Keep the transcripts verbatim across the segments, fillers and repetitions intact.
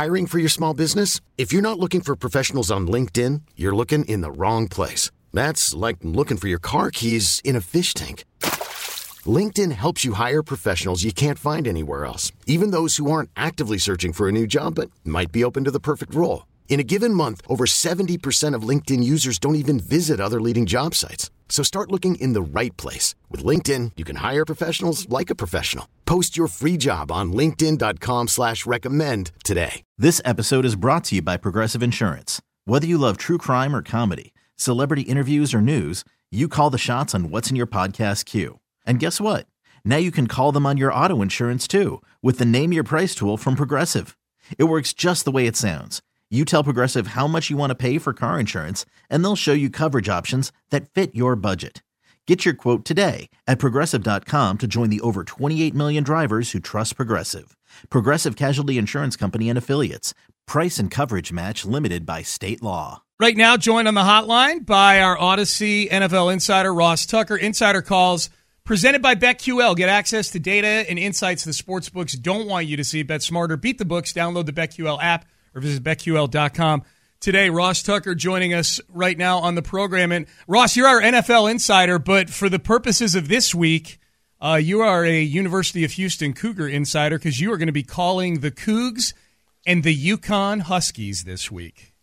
Hiring for your small business? If you're not looking for professionals on LinkedIn, you're looking in the wrong place. That's like looking for your car keys in a fish tank. LinkedIn helps you hire professionals you can't find anywhere else, even those who aren't actively searching for a new job but might be open to the perfect role. In a given month, over seventy percent of LinkedIn users don't even visit other leading job sites. So start looking in the right place. With LinkedIn, you can hire professionals like a professional. Post your free job on linkedin dot com slash recommend today. This episode is brought to you by Progressive Insurance. Whether you love true crime or comedy, celebrity interviews or news, you call the shots on what's in your podcast queue. And guess what? Now you can call them on your auto insurance too with the Name Your Price tool from Progressive. It works just the way it sounds. You tell Progressive how much you want to pay for car insurance, and they'll show you coverage options that fit your budget. Get your quote today at Progressive dot com to join the over twenty-eight million drivers who trust Progressive. Progressive Casualty Insurance Company and Affiliates. Price and coverage match limited by state law. Right now, joined on the hotline by our Odyssey N F L insider, Ross Tucker. Insider calls presented by BetQL. Get access to data and insights the sportsbooks don't want you to see. Bet smarter, beat the books. Download the BetQL app or visit bet Q L dot com. Today, Ross Tucker joining us right now on the program. And Ross, you're our N F L insider, but for the purposes of this week, uh, you are a University of Houston Cougar insider because you are going to be calling the Cougs and the Yukon Huskies this week.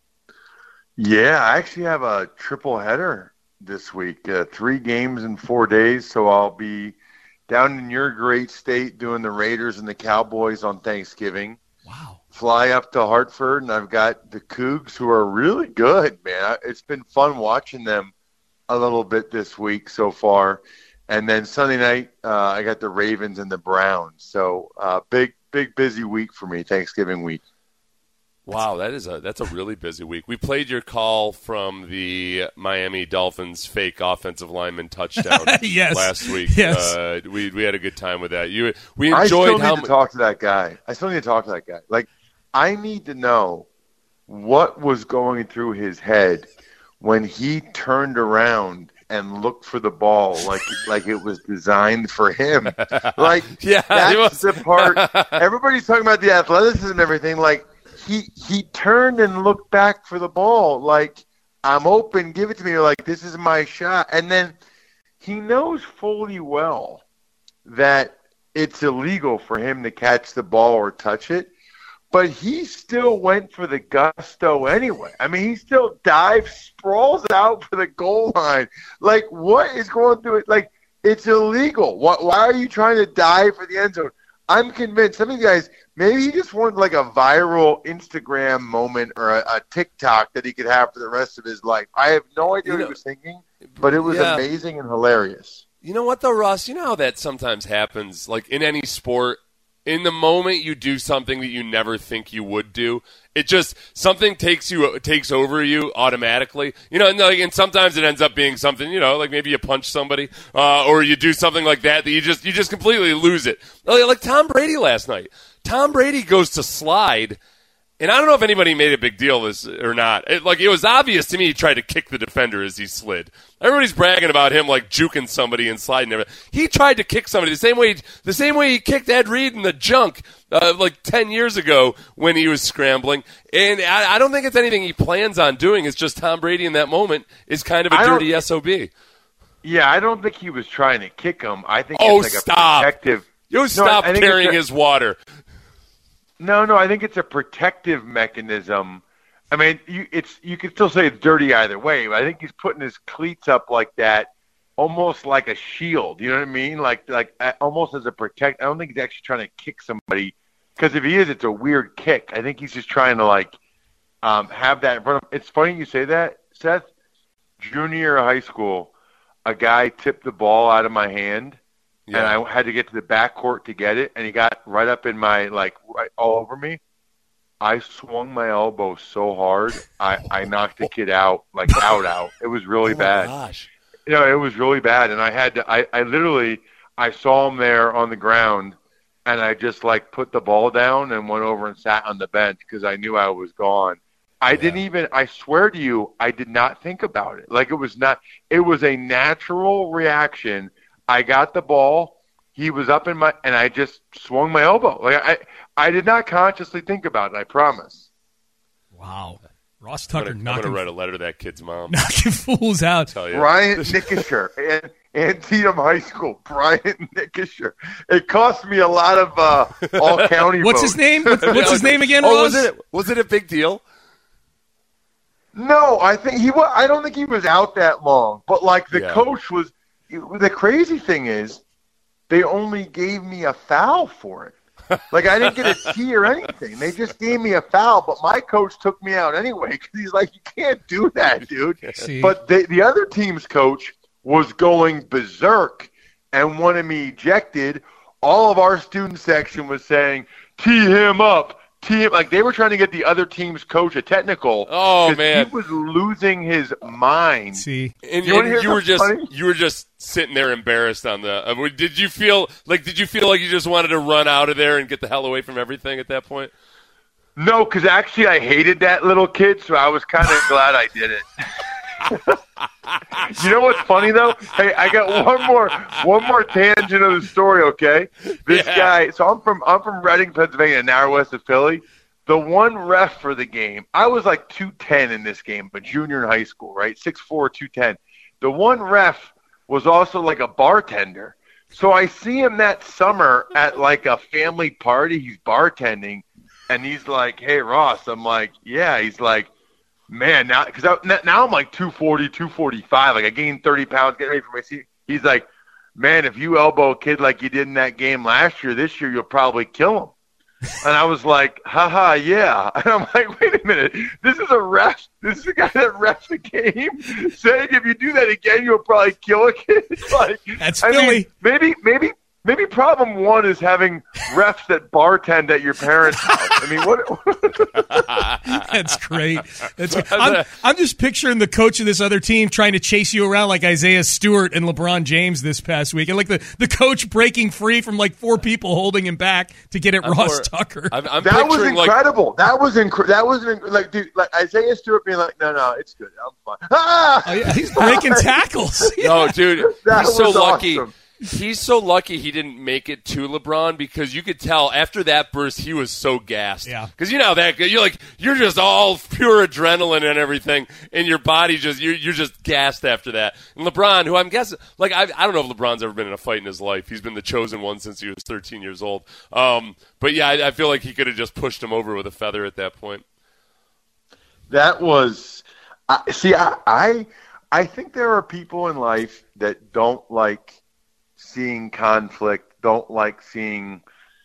Yeah, I actually have a triple header this week. Uh, three games in four days, so I'll be down in your great state doing the Raiders and the Cowboys on Thanksgiving. Wow. Fly up to Hartford, and I've got the Cougs, who are really good, man. It's been fun watching them a little bit this week so far. And then Sunday night, uh, I got the Ravens and the Browns. So uh, big, big, busy week for me, Thanksgiving week. Wow, that is a that's a really busy week. We played your call from the Miami Dolphins fake offensive lineman touchdown yes. last week. Yes. Uh, we we had a good time with that. You we I enjoyed still need how to talk to that guy. I still need to talk to that guy. Like, I need to know what was going through his head when he turned around and looked for the ball like like it was designed for him. Like, yeah, that's the part. Everybody's talking about the athleticism and everything. Like, he he turned and looked back for the ball like, I'm open, give it to me. Like, this is my shot. And then he knows fully well that it's illegal for him to catch the ball or touch it. But he still went for the gusto anyway. I mean, he still dives, sprawls out for the goal line. Like, what is going through it? Like, it's illegal. Why, why are you trying to dive for the end zone? I'm convinced some of you guys, maybe he just wanted like a viral Instagram moment or a, a TikTok that he could have for the rest of his life. I have no idea you what know, he was thinking, but it was yeah. amazing and hilarious. You know what, though, Ross? You know how that sometimes happens, like in any sport? In the moment you do something that you never think you would do, it just something takes you takes over you automatically. You know, and, like, and sometimes it ends up being something, you know, like maybe you punch somebody uh, or you do something like that that you just you just completely lose it. Like, like Tom Brady last night. Tom Brady goes to slide. And I don't know if anybody made a big deal of this or not. It, like, it was obvious to me he tried to kick the defender as he slid. Everybody's bragging about him, like, juking somebody and sliding everything. He tried to kick somebody the same way the same way he kicked Ed Reed in the junk uh, like ten years ago when he was scrambling. And I, I don't think it's anything he plans on doing. It's just Tom Brady in that moment is kind of a dirty S O B. Yeah, I don't think he was trying to kick him. I think oh, it's like stop. a protective. You no, stop I, I carrying his water. No, no, I think it's a protective mechanism. I mean, you, it's you could still say it's dirty either way, but I think he's putting his cleats up like that, almost like a shield. You know what I mean? Like, like almost as a protect. I don't think he's actually trying to kick somebody, because if he is, it's a weird kick. I think he's just trying to like um, have that in front of him. It's funny you say that, Seth. Junior year of high school, a guy tipped the ball out of my hand. Yeah. And I had to get to the backcourt to get it, and he got right up in my, like, right all over me. I swung my elbow so hard, I, I knocked the kid out, like, out, out. It was really oh bad. My gosh. You know, it was really bad, and I had to, I, I literally, I saw him there on the ground, and I just, like, put the ball down and went over and sat on the bench because I knew I was gone. I yeah. didn't even, I swear to you, I did not think about it. Like, it was not, it was a natural reaction. I got the ball. He was up in my, and I just swung my elbow. Like I, I did not consciously think about it, I promise. Wow. Ross Tucker I'm knocking, going to write a letter to that kid's mom. knocking fools out. Tell you. Brian Nickisher, and Antietam High School, Brian Nickisher. It cost me a lot of uh, all-county What's votes. his name? What's, what's his name again, Oh, Ross? was it, was it a big deal? No, I think he was. I don't think he was out that long. But like the Yeah. coach was. The crazy thing is, they only gave me a foul for it. Like I didn't get a tee or anything. They just gave me a foul. But my coach took me out anyway because he's like, you can't do that, dude. See? But the the other team's coach was going berserk and wanted me ejected. All of our student section was saying, tee him up. Team, like they were trying to get the other team's coach a technical. Oh, 'cause man. he was losing his mind. See, And, You wanna and hear you were something just funny? you were just sitting there embarrassed on the. Uh, did you feel like did you feel like you just wanted to run out of there and get the hell away from everything at that point? No, because actually I hated that little kid, so I was kind of glad I did it. You know what's funny though? Hey, I got one more one more tangent of the story. Okay, this Yeah. guy. So I'm from I'm from Reading, Pennsylvania, an hour west of Philly. The one ref for the game, I was like two ten in this game, but junior in high school, right? six four, two ten. The one ref was also like a bartender. So I see him that summer at like a family party. He's bartending, and he's like, "Hey, Ross." I'm like, "Yeah." He's like, "Man, now because now I'm like two forty, two forty-five. Like I gained thirty pounds getting ready for my season." He's like, "Man, if you elbow a kid like you did in that game last year, this year you'll probably kill him." And I was like, haha, yeah. And I'm like, wait a minute. This is a ref. This is a guy that refs the game saying if you do that again, you'll probably kill a kid. Like, That's I Philly. mean, maybe, maybe, maybe problem one is having refs that bartend at your parents' house. I mean, what? That's great. That's great. I'm, I'm just picturing the coach of this other team trying to chase you around like Isaiah Stewart and LeBron James this past week, and like the, the coach breaking free from like four people holding him back to get at I'm Ross more- Tucker. I'm, I'm That was picturing like incredible. that was incredible. That was inc- like, dude, like Isaiah Stewart being like, no, no, it's good. I'm fine. Ah! Oh, yeah, he's breaking tackles. no, dude. That He's so was lucky. awesome. He's so lucky he didn't make it to LeBron because you could tell after that burst he was so gassed. Yeah. Because you know how that you're like you're just all pure adrenaline and everything, and your body just you're you're just gassed after that. And LeBron, who I'm guessing, like I I don't know if LeBron's ever been in a fight in his life. He's been the chosen one since he was thirteen years old. Um, but yeah, I, I feel like he could have just pushed him over with a feather at that point. That was, I see, I, I, I think there are people in life that don't like seeing conflict, don't like seeing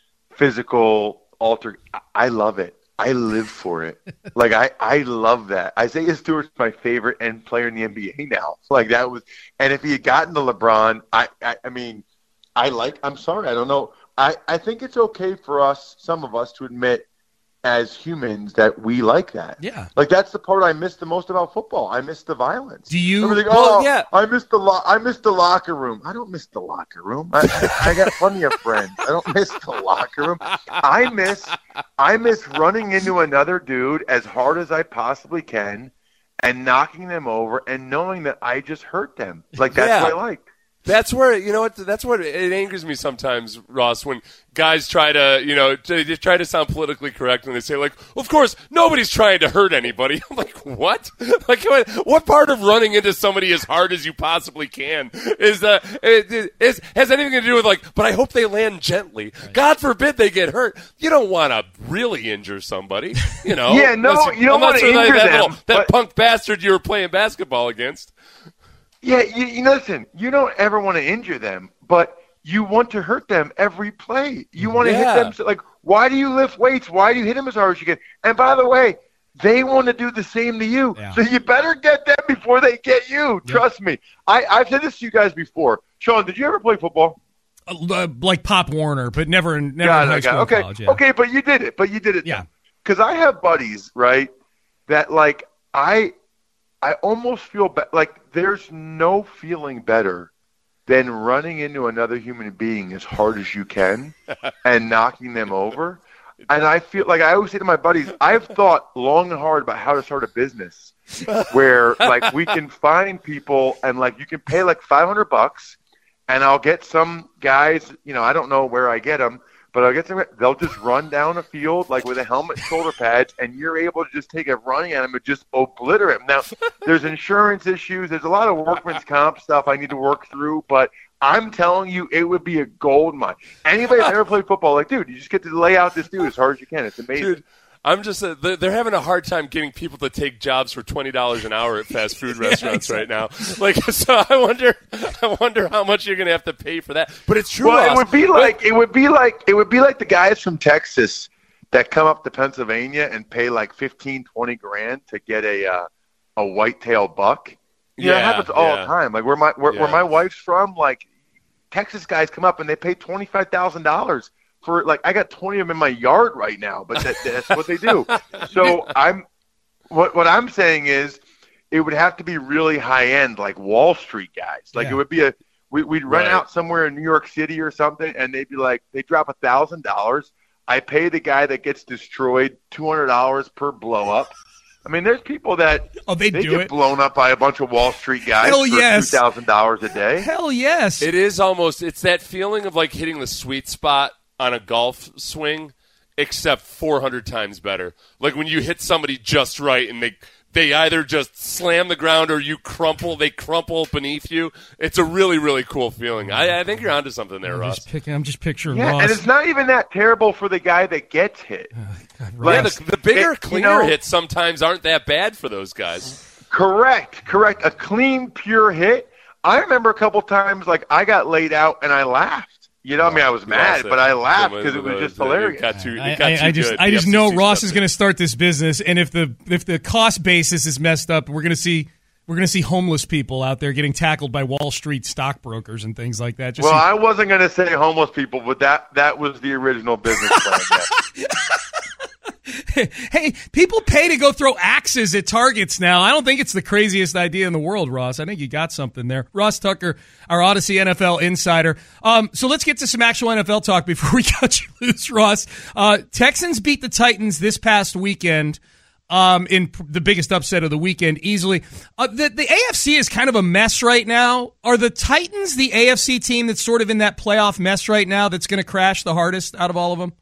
physical alter. I, I love it. I live for it. Like I, I love that. Isaiah Stewart's my favorite end player in the N B A now. Like that was, and if he had gotten to LeBron, I, I, I mean, I like. I'm sorry, I don't know. I, I think it's okay for us, some of us, to admit as humans that we like that. Yeah. Like that's the part I miss the most about football. I miss the violence. Do you- Everything, Well, oh, yeah. I miss the lo- I miss the locker room. I don't miss the locker room. I, I, I got plenty of friends. I don't miss the locker room. I miss I miss running into another dude as hard as I possibly can and knocking them over and knowing that I just hurt them. Like that's Yeah. what I like. That's where you know what. That's what it angers me sometimes, Ross, when guys try to you know to, they try to sound politically correct and they say like, well, of course, nobody's trying to hurt anybody. I'm like, what? Like, what, what part of running into somebody as hard as you possibly can is uh is, is has anything to do with like? But I hope they land gently. Right. God forbid they get hurt. You don't want to really injure somebody, you know? Yeah, no, unless, you don't unless wanna that, injure that, them, little, that but- punk bastard you were playing basketball against. Yeah, you, you listen, you don't ever want to injure them, but you want to hurt them every play. You want to Yeah. hit them. So, like, why do you lift weights? Why do you hit them as hard as you can? And by the way, they want to do the same to you. Yeah. So you better get them before they get you. Yeah. Trust me. I, I've said this to you guys before. Sean, did you ever play football? Uh, like Pop Warner, but never in never Got in it, high got it. school Okay, and college. Yeah. okay, but you did it. But you did it. Yeah. Because I have buddies, right, that, like, I – I almost feel be- like there's no feeling better than running into another human being as hard as you can and knocking them over. And I feel like I always say to my buddies, I've thought long and hard about how to start a business where like we can find people and like you can pay like five hundred bucks and I'll get some guys, you know, I don't know where I get them, But I guess they'll just run down a field like with a helmet, shoulder pads, and you're able to just take a running at them and just obliterate them. Now, there's insurance issues. There's a lot of workman's comp stuff I need to work through, but I'm telling you, it would be a gold mine. Anybody that's ever played football, like, dude, you just get to lay out this dude as hard as you can. It's amazing. Dude, I'm just uh, they're having a hard time getting people to take jobs for twenty dollars an hour at fast food restaurants yeah, exactly. right now. Like, so I wonder, I wonder how much you're going to have to pay for that. But it's true. Well, Ross. it would be like it would be like it would be like the guys from Texas that come up to Pennsylvania and pay like fifteen, twenty grand to get a uh, a whitetail buck. You yeah, know, it happens all yeah. the time. Like where my where, yeah. where my wife's from, like Texas guys come up and they pay twenty five thousand dollars. For like, I got twenty of them in my yard right now, but that, that's what they do. So I'm, what what I'm saying is, it would have to be really high end, like Wall Street guys. Like yeah. it would be a, we, we'd rent right. out somewhere in New York City or something, and they'd be like, they drop a thousand dollars. I pay the guy that gets destroyed two hundred dollars per blow up. I mean, there's people that oh, they, they do get it. blown up by a bunch of Wall Street guys Hell for yes. two thousand dollars a day. Hell yes. It is almost, it's that feeling of like hitting the sweet spot on a golf swing, except four hundred times better. Like when you hit somebody just right and they they either just slam the ground or you crumple, they crumple beneath you. It's a really, really cool feeling. I, I think you're onto something there, I'm Ross. Just picking, I'm just picturing yeah, Ross. and it's not even that terrible for the guy that gets hit. Uh, God, yeah, the, the bigger, it, cleaner you know, hits sometimes aren't that bad for those guys. Correct, correct. A clean, pure hit. I remember a couple times, like, I got laid out and I laughed. You know, I mean, I was mad, but I laughed because it was just hilarious. Got too, I, got I, too I just, good. I just The know F C C Ross is stuff. going to start this business, and if the if the cost basis is messed up, we're going to see we're going to see homeless people out there getting tackled by Wall Street stockbrokers and things like that. Just well, see- I wasn't going to say homeless people, but that that was the original business plan. Yeah. Hey, people pay to go throw axes at targets now. I don't think it's the craziest idea in the world, Ross. I think you got something there. Ross Tucker, our Odyssey N F L insider. Um, so let's get to some actual N F L talk before we cut you loose, Ross. Uh, Texans beat the Titans this past weekend um, in pr- the biggest upset of the weekend easily. Uh, the, the A F C is kind of a mess right now. Are the Titans the A F C team that's sort of in that playoff mess right now that's going to crash the hardest out of all of them?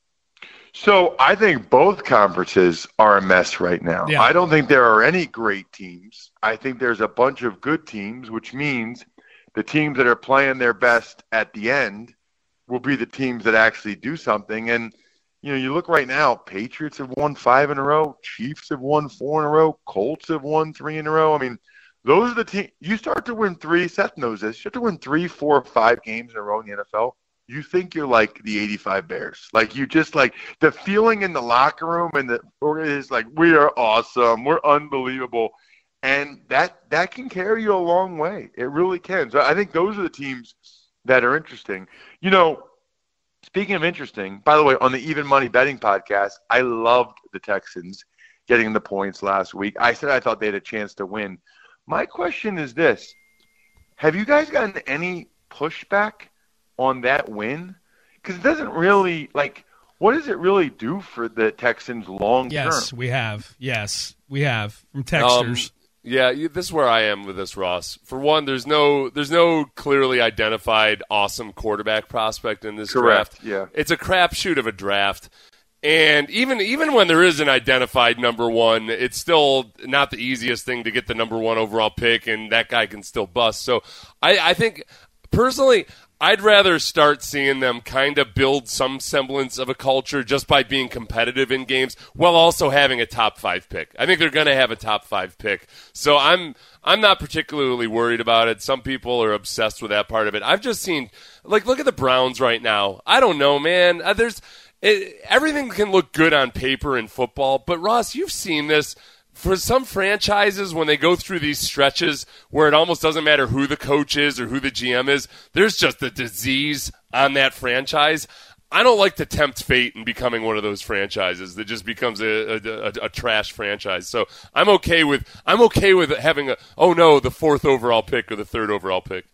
So I think both conferences are a mess right now. Yeah. I don't think there are any great teams. I think there's a bunch of good teams, which means the teams that are playing their best at the end will be the teams that actually do something. And, you know, you look right now, Patriots have won five in a row. Chiefs have won four in a row. Colts have won three in a row. I mean, those are the teams. You start to win three, Seth knows this, you have to win three, four, five games in a row in the N F L. You think you're like the eighty-five Bears. Like, you just like the feeling in the locker room and the is like, we are awesome. We're unbelievable. And that that can carry you a long way. It really can. So I think those are the teams that are interesting. You know, speaking of interesting, by the way, on the Even Money Betting podcast, I loved the Texans getting the points last week. I said I thought they had a chance to win. My question is this. Have you guys gotten any pushback on that win? Because it doesn't really, like, what does it really do for the Texans long term? Yes, we have. Yes, we have from texters. Um, yeah, you, this is where I am with this, Ross. For one, there's no there's no clearly identified awesome quarterback prospect in this Correct, draft. yeah. It's a crapshoot of a draft. And even even when there is an identified number one, it's still not the easiest thing to get the number one overall pick, and that guy can still bust. So I, I think, personally, I'd rather start seeing them kind of build some semblance of a culture just by being competitive in games while also having a top five pick. I think they're going to have a top five pick. So I'm I'm not particularly worried about it. Some people are obsessed with that part of it. I've just seen, like, look at the Browns right now. I don't know, man. Uh, there's it, everything can look good on paper in football, but Ross, you've seen this. For some franchises, when they go through these stretches where it almost doesn't matter who the coach is or who the G M is, there's just a disease on that franchise. I don't like to tempt fate in becoming one of those franchises that just becomes a, a, a, a trash franchise. So I'm okay with I'm okay with having a oh no the fourth overall pick or the third overall pick.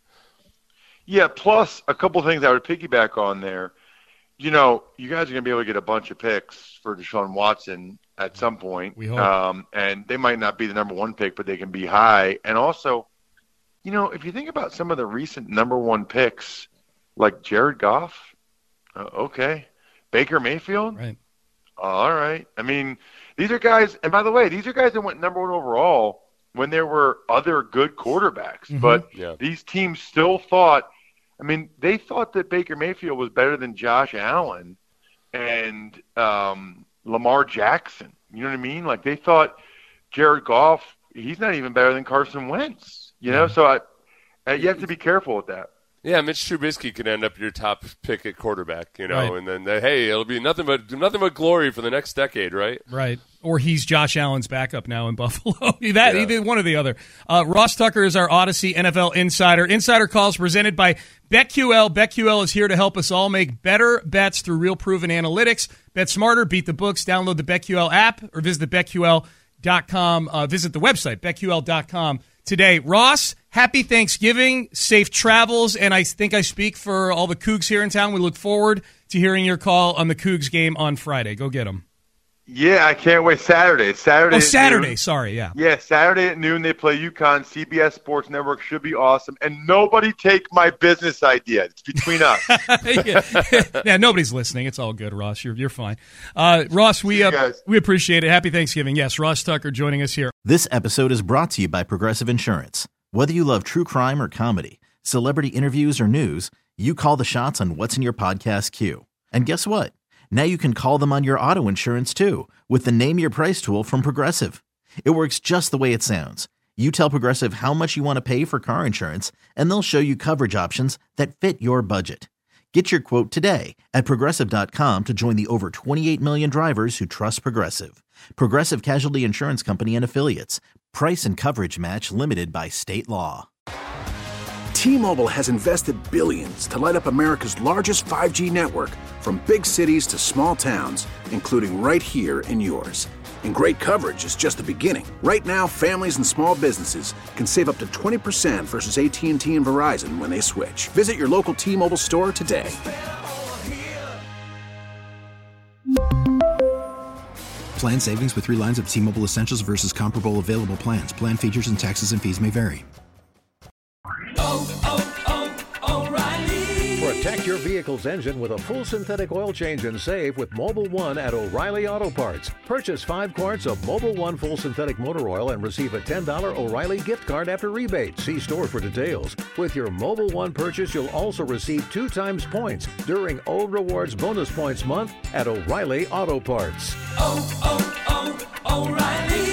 Yeah. Plus a couple things I would piggyback on there. You know, you guys are going to be able to get a bunch of picks for Deshaun Watson at some point. We hope. Um, and they might not be the number one pick, but they can be high. And also, you know, if you think about some of the recent number one picks, like Jared Goff, Uh, okay. Baker Mayfield? Right. All right. I mean, these are guys, and by the way, these are guys that went number one overall when there were other good quarterbacks. Mm-hmm. But yeah. these teams still thought, I mean, they thought that Baker Mayfield was better than Josh Allen and um, Lamar Jackson. You know what I mean? Like, they thought Jared Goff, he's not even better than Carson Wentz. You know, so I, you have to be careful with that. Yeah, Mitch Trubisky could end up your top pick at quarterback, you know, right. and then uh, hey, it'll be nothing but nothing but glory for the next decade, right? Right. Or he's Josh Allen's backup now in Buffalo. that yeah. either one or the other. Uh, Ross Tucker is our Odyssey N F L Insider. Insider Calls presented by BetQL. BetQL is here to help us all make better bets through real proven analytics. Bet smarter, beat the books. Download the BetQL app or visit the bet Q L dot com. Uh, visit the website bet Q L dot com today. Ross, happy Thanksgiving, safe travels, and I think I speak for all the Cougs here in town. We look forward to hearing your call on the Cougs game on Friday. Go get them. Yeah, I can't wait. Saturday. It's Saturday. Oh, Saturday. Sorry, yeah. Yeah, Saturday at noon they play UConn. C B S Sports Network should be awesome. And nobody take my business idea. It's between us. yeah. yeah, nobody's listening. It's all good, Ross. You're you're fine. Uh, Ross, we uh, we appreciate it. Happy Thanksgiving. Yes, Ross Tucker joining us here. This episode is brought to you by Progressive Insurance. Whether you love true crime or comedy, celebrity interviews or news, you call the shots on what's in your podcast queue. And guess what? Now you can call them on your auto insurance, too, with the Name Your Price tool from Progressive. It works just the way it sounds. You tell Progressive how much you want to pay for car insurance, and they'll show you coverage options that fit your budget. Get your quote today at Progressive dot com to join the over twenty-eight million drivers who trust Progressive. Progressive Casualty Insurance Company and Affiliates. Price and coverage match limited by state law. T-Mobile has invested billions to light up America's largest five G network, from big cities to small towns, including right here in yours. And great coverage is just the beginning. Right now, families and small businesses can save up to twenty percent versus A T and T and Verizon when they switch. Visit your local T-Mobile store today. Plan savings with three lines of T-Mobile Essentials versus comparable available plans. Plan features and taxes and fees may vary. Oh, oh, oh, O'Reilly. Protect your vehicle's engine with a full synthetic oil change and save with Mobil one at O'Reilly Auto Parts. Purchase five quarts of Mobil one full synthetic motor oil and receive a ten dollars O'Reilly gift card after rebate. See store for details. With your Mobil one purchase, you'll also receive two times points during O Rewards Bonus Points Month at O'Reilly Auto Parts. Oh, oh, oh, O'Reilly.